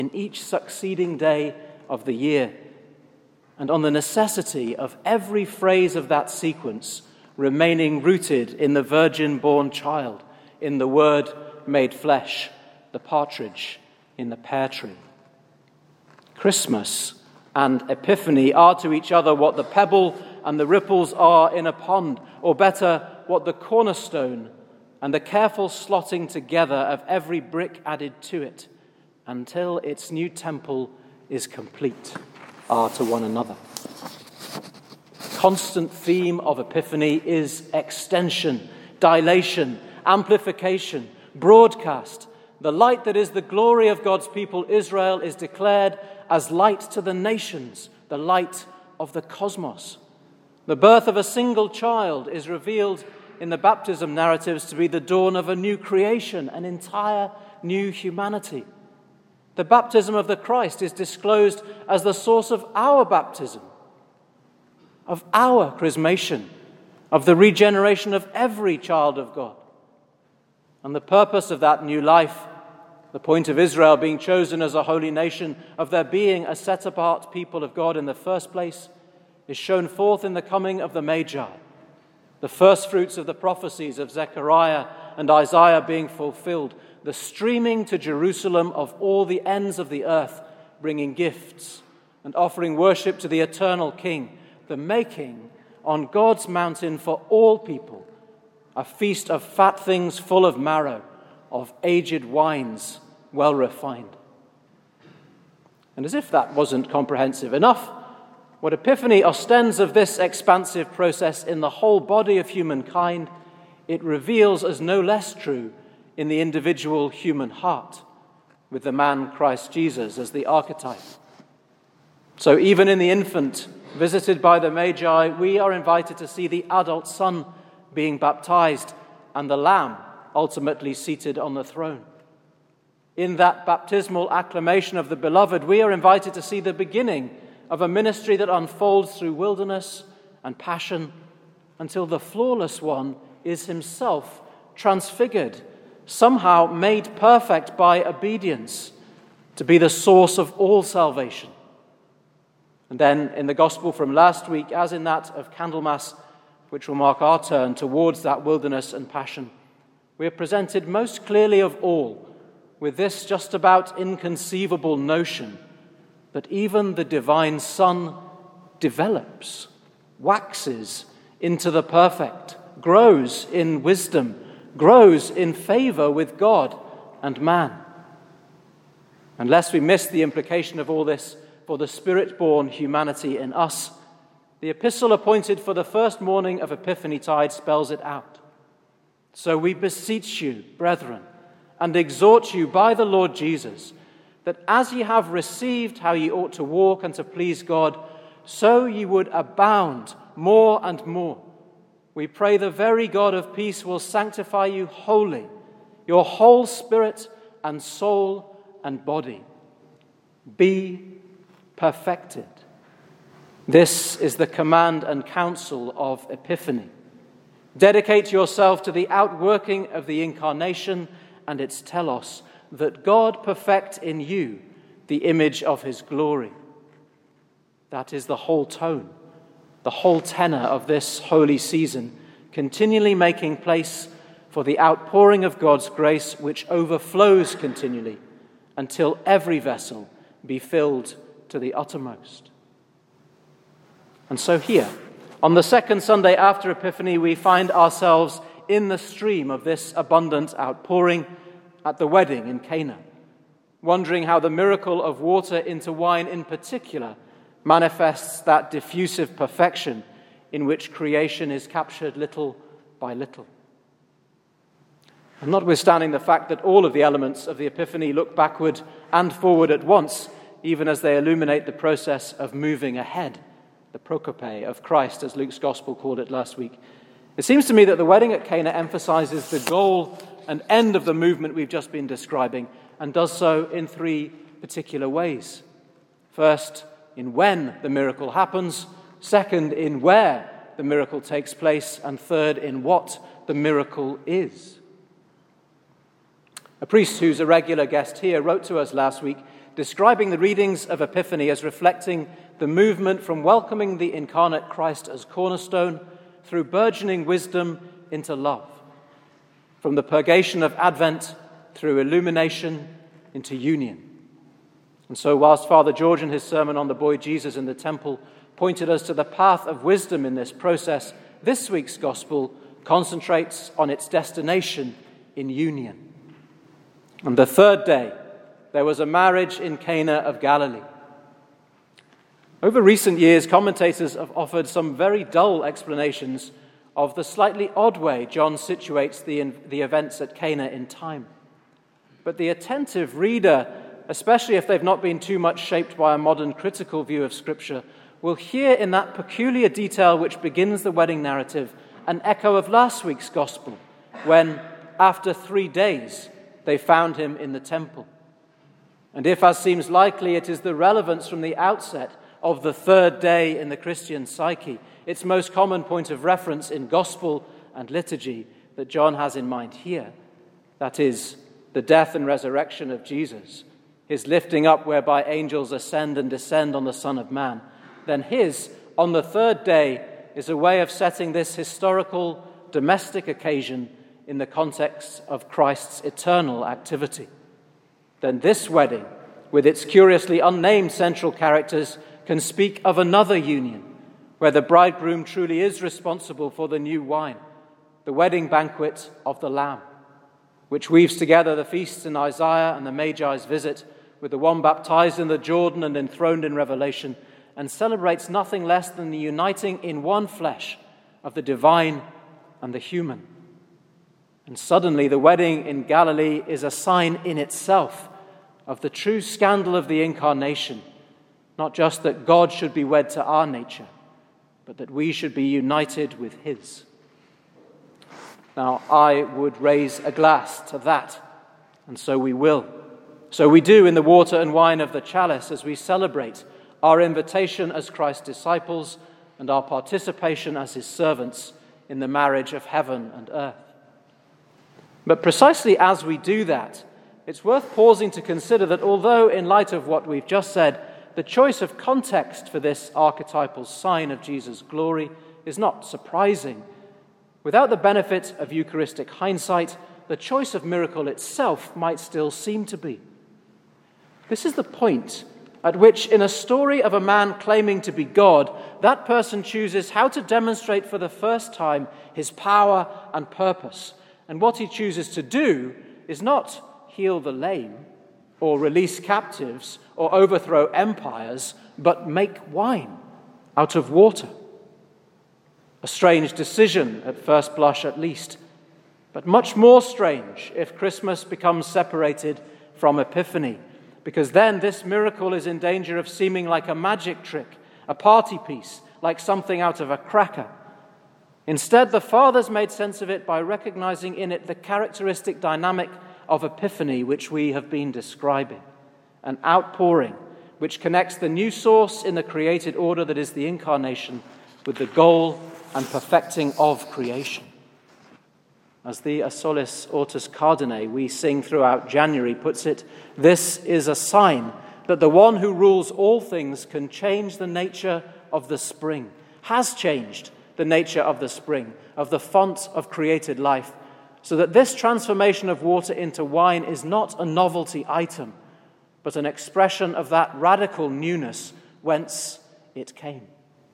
in each succeeding day of the year, and on the necessity of every phrase of that sequence remaining rooted in the virgin-born child, in the Word made flesh, the partridge in the pear tree. Christmas and Epiphany are to each other what the pebble and the ripples are in a pond, or better, what the cornerstone and the careful slotting together of every brick added to it until its new temple is complete are to one another. Constant theme of Epiphany is extension, dilation, amplification, broadcast. The light that is the glory of God's people, Israel, is declared as light to the nations, the light of the cosmos. The birth of a single child is revealed in the baptism narratives to be the dawn of a new creation, an entire new humanity. The baptism of the Christ is disclosed as the source of our baptism, of our chrismation, of the regeneration of every child of God. And the purpose of that new life, the point of Israel being chosen as a holy nation, of their being a set-apart people of God in the first place, is shown forth in the coming of the Magi, the first fruits of the prophecies of Zechariah and Isaiah being fulfilled, the streaming to Jerusalem of all the ends of the earth, bringing gifts and offering worship to the eternal King, the making on God's mountain for all people a feast of fat things full of marrow, of aged wines well refined. And as if that wasn't comprehensive enough, what Epiphany ostends of this expansive process in the whole body of humankind, it reveals as no less true in the individual human heart, with the man Christ Jesus as the archetype. So even in the infant visited by the Magi, we are invited to see the adult Son being baptized and the Lamb ultimately seated on the throne. In that baptismal acclamation of the Beloved, we are invited to see the beginning of a ministry that unfolds through wilderness and passion until the flawless one is himself transfigured, somehow made perfect by obedience, to be the source of all salvation. And then in the gospel from last week, as in that of Candlemas, which will mark our turn towards that wilderness and passion, we are presented most clearly of all with this just about inconceivable notion that even the divine Son develops, waxes into the perfect, grows in wisdom, grows in favor with God and man. Unless we miss the implication of all this for the Spirit-born humanity in us, the epistle appointed for the first morning of Epiphany-tide spells it out. So we beseech you, brethren, and exhort you by the Lord Jesus, that as ye have received how ye ought to walk and to please God, so ye would abound more and more. We pray the very God of peace will sanctify you wholly, your whole spirit and soul and body. Be perfected. This is the command and counsel of Epiphany. Dedicate yourself to the outworking of the incarnation and its telos, that God perfect in you the image of his glory. That is the whole tone, the whole tenor of this holy season, continually making place for the outpouring of God's grace, which overflows continually until every vessel be filled to the uttermost. And so here, on the second Sunday after Epiphany, we find ourselves in the stream of this abundant outpouring at the wedding in Cana, wondering how the miracle of water into wine in particular manifests that diffusive perfection in which creation is captured little by little. And notwithstanding the fact that all of the elements of the Epiphany look backward and forward at once, even as they illuminate the process of moving ahead, the prokope of Christ, as Luke's Gospel called it last week, it seems to me that the wedding at Cana emphasizes the goal and end of the movement we've just been describing, and does so in three particular ways. First, in when the miracle happens. Second, in where the miracle takes place. And third, in what the miracle is. A priest who's a regular guest here wrote to us last week describing the readings of Epiphany as reflecting the movement from welcoming the incarnate Christ as cornerstone through burgeoning wisdom into love, from the purgation of Advent through illumination into union. And so whilst Father George in his sermon on the boy Jesus in the temple pointed us to the path of wisdom in this process, this week's gospel concentrates on its destination in union. On the third day, there was a marriage in Cana of Galilee. Over recent years, commentators have offered some very dull explanations of the slightly odd way John situates the events at Cana in time. But the attentive reader, especially if they've not been too much shaped by a modern critical view of Scripture, will hear in that peculiar detail which begins the wedding narrative an echo of last week's gospel, when, after 3 days, they found him in the temple. And if, as seems likely, it is the relevance from the outset of the third day in the Christian psyche, its most common point of reference in gospel and liturgy, that John has in mind here, that is, the death and resurrection of Jesus, his lifting up whereby angels ascend and descend on the Son of Man, then his, on the third day, is a way of setting this historical domestic occasion in the context of Christ's eternal activity. Then this wedding, with its curiously unnamed central characters, can speak of another union, where the bridegroom truly is responsible for the new wine, the wedding banquet of the Lamb, which weaves together the feasts in Isaiah and the Magi's visit with the one baptized in the Jordan and enthroned in Revelation, and celebrates nothing less than the uniting in one flesh of the divine and the human. And suddenly the wedding in Galilee is a sign in itself of the true scandal of the incarnation, not just that God should be wed to our nature, but that we should be united with his. Now, I would raise a glass to that, and so we will. So we do in the water and wine of the chalice as we celebrate our invitation as Christ's disciples and our participation as his servants in the marriage of heaven and earth. But precisely as we do that, it's worth pausing to consider that although, in light of what we've just said, the choice of context for this archetypal sign of Jesus' glory is not surprising, without the benefit of Eucharistic hindsight, the choice of miracle itself might still seem to be. This is the point at which, in a story of a man claiming to be God, that person chooses how to demonstrate for the first time his power and purpose. And what he chooses to do is not heal the lame, or release captives, or overthrow empires, but make wine out of water. A strange decision at first blush at least, but much more strange if Christmas becomes separated from Epiphany, because then this miracle is in danger of seeming like a magic trick, a party piece, like something out of a cracker. Instead, the Fathers made sense of it by recognizing in it the characteristic dynamic of Epiphany which we have been describing, an outpouring which connects the new source in the created order that is the incarnation with the goal and perfecting of creation. As the A Solis Ortus Cardine we sing throughout January puts it, this is a sign that the one who rules all things can change the nature of the spring, has changed the nature of the spring, of the font of created life, so that this transformation of water into wine is not a novelty item, but an expression of that radical newness whence it came.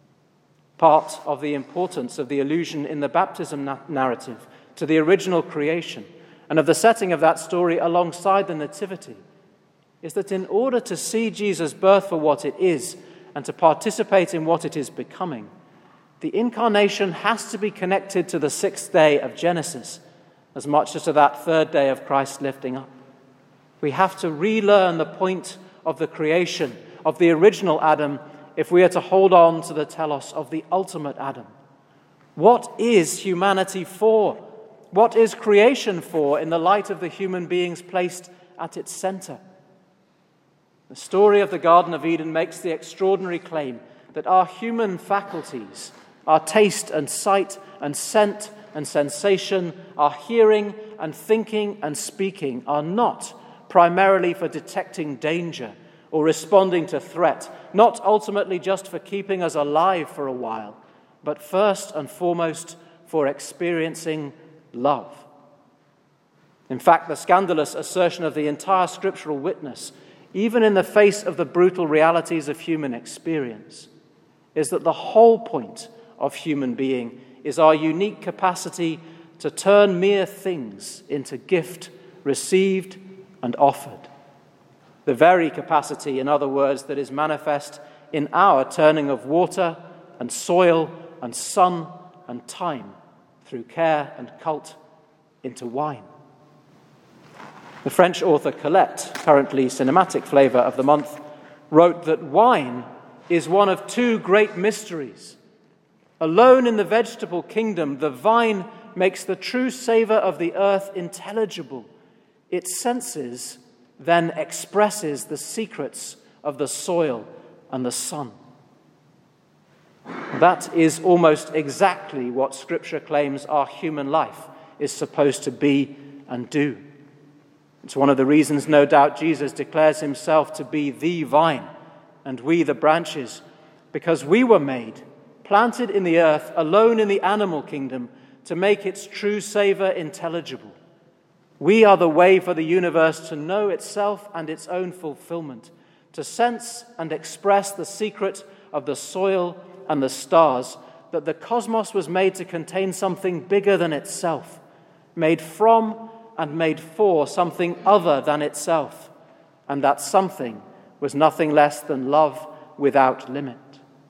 Part of the importance of the allusion in the baptism narrative to the original creation and of the setting of that story alongside the Nativity is that in order to see Jesus' birth for what it is and to participate in what it is becoming, the incarnation has to be connected to the sixth day of Genesis as much as to that third day of Christ's lifting up. We have to relearn the point of the creation, of the original Adam, if we are to hold on to the telos of the ultimate Adam. What is humanity for? What is creation for in the light of the human beings placed at its center? The story of the Garden of Eden makes the extraordinary claim that our human faculties, our taste and sight and scent and sensation, our hearing and thinking and speaking, are not primarily for detecting danger or responding to threat, not ultimately just for keeping us alive for a while, but first and foremost for experiencing love. In fact, the scandalous assertion of the entire scriptural witness, even in the face of the brutal realities of human experience, is that the whole point of human being is our unique capacity to turn mere things into gift received and offered. The very capacity, in other words, that is manifest in our turning of water and soil and sun and time through care and cult into wine. The French author Colette, currently Cinematic Flavor of the Month, wrote that wine is one of two great mysteries. Alone in the vegetable kingdom, the vine makes the true savor of the earth intelligible. Its senses then expresses the secrets of the soil and the sun. That is almost exactly what Scripture claims our human life is supposed to be and do. It's one of the reasons, no doubt, Jesus declares himself to be the vine and we the branches, because we were made, planted in the earth, alone in the animal kingdom, to make its true savor intelligible. We are the way for the universe to know itself and its own fulfillment, to sense and express the secret of the soil and the stars, that the cosmos was made to contain something bigger than itself, made from and made for something other than itself, and that something was nothing less than love without limit.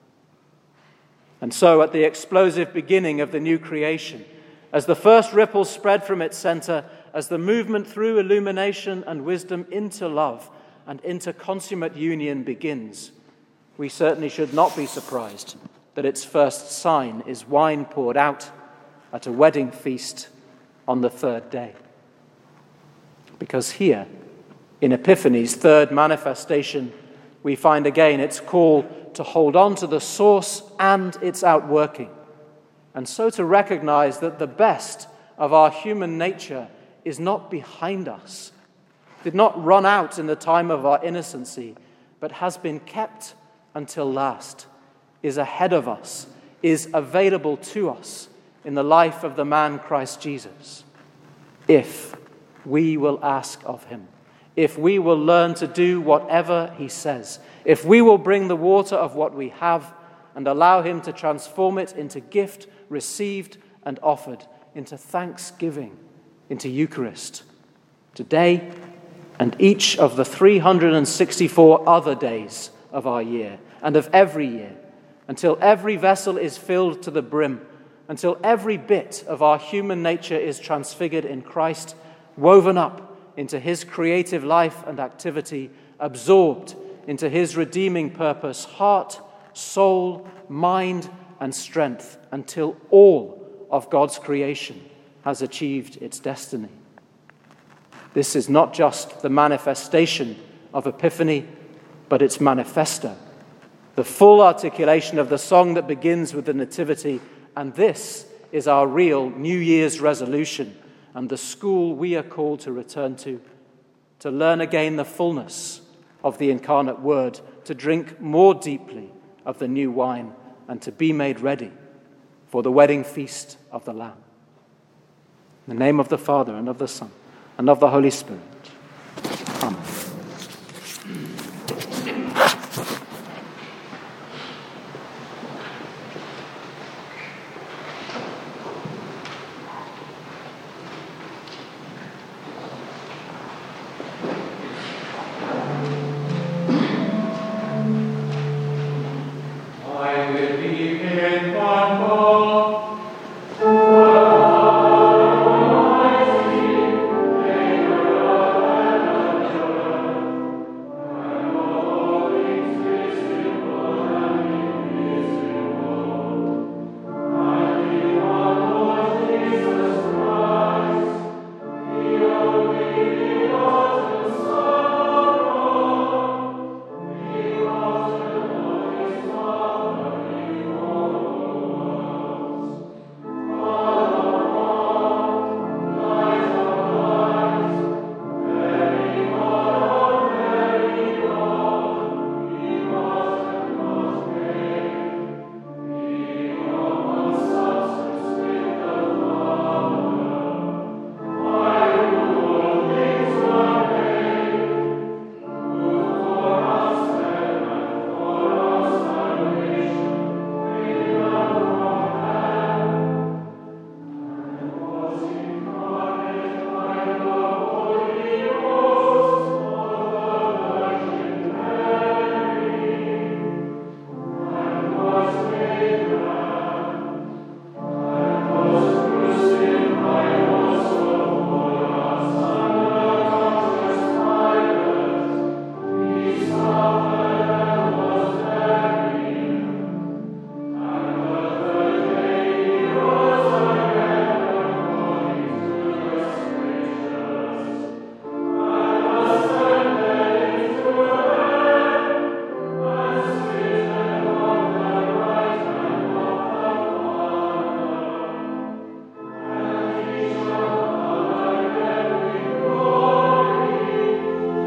And so, at the explosive beginning of the new creation, as the first ripples spread from its center, as the movement through illumination and wisdom into love and into consummate union begins, we certainly should not be surprised that its first sign is wine poured out at a wedding feast on the third day. Because here, in Epiphany's third manifestation, we find again its call to hold on to the source and its outworking, and so to recognize that the best of our human nature is not behind us, did not run out in the time of our innocency, but has been kept until last, is ahead of us, is available to us in the life of the man Christ Jesus, if we will ask of him, if we will learn to do whatever he says, if we will bring the water of what we have and allow him to transform it into gift received and offered, into thanksgiving, into Eucharist, today and each of the 364 other days of our year and of every year, until every vessel is filled to the brim, until every bit of our human nature is transfigured in Christ, woven up into his creative life and activity, absorbed into his redeeming purpose, heart, soul, mind, and strength, until all of God's creation has achieved its destiny. This is not just the manifestation of Epiphany, but its manifesto, the full articulation of the song that begins with the Nativity, and this is our real New Year's resolution and the school we are called to return to learn again the fullness of the incarnate Word, to drink more deeply of the new wine, and to be made ready for the wedding feast of the Lamb. In the name of the Father, and of the Son, and of the Holy Spirit.